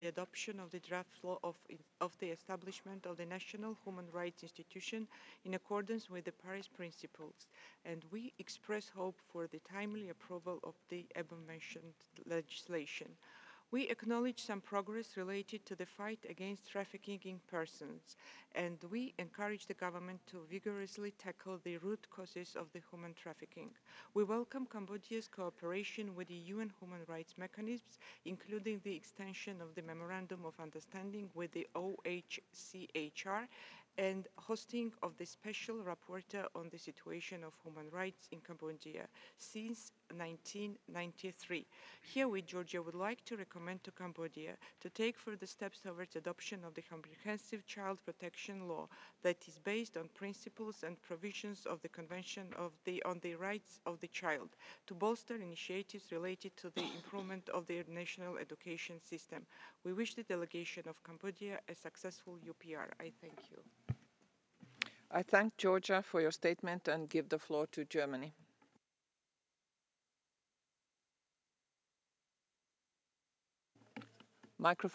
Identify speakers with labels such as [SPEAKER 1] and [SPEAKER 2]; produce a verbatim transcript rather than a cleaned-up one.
[SPEAKER 1] the adoption of the draft law of, of the establishment of the National Human Rights Institution in accordance with the Paris Principles, and we express hope for the timely approval of the above-mentioned legislation. We acknowledge some progress related to the fight against trafficking in persons, and we encourage the government to vigorously tackle the root causes of the human trafficking. We welcome Cambodia's cooperation with the U N human rights mechanisms, including the extension of the Memorandum of Understanding with the O H C H R and hosting of the Special Rapporteur on the situation of human rights in Cambodia since nineteen ninety-three. Herewith, Georgia would like to recommend to Cambodia to take further steps towards adoption of the comprehensive child protection law that is based on principles and provisions of the Convention of the, on the Rights of the Child, to bolster initiatives related to the improvement of their national education system. We wish the delegation of Cambodia a successful U P R. I thank you.
[SPEAKER 2] I thank Georgia for your statement and give the floor to Germany. Microphone.